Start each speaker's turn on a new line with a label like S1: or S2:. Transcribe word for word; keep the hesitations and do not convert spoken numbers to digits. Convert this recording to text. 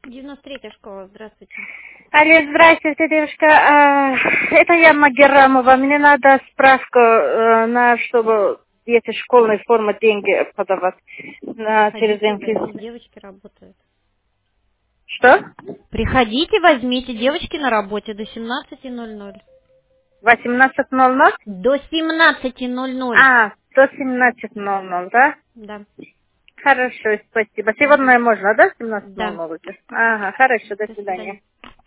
S1: девяносто третья школа, здравствуйте.
S2: Алло, здравствуйте, девушка. А, это я Магеррамова. Мне надо справку, э, на чтобы эти школьные формы деньги подавать на, через
S1: Приходите, возьмите,
S2: МФИС.
S1: девочки работают.
S2: Что?
S1: Приходите, возьмите, девочки на работе до семнадцати ноль ноль.
S2: восемнадцать ноль ноль?
S1: До семнадцати ноль ноль.
S2: А, до семнадцать ноль ноль, да?
S1: Да.
S2: Хорошо, спасибо.
S1: Мгм.
S2: Сегодня можно, да, семнадцать ноль
S1: Да.
S2: ноль уже? Ага, хорошо, до
S1: До
S2: свидания.
S1: свидания.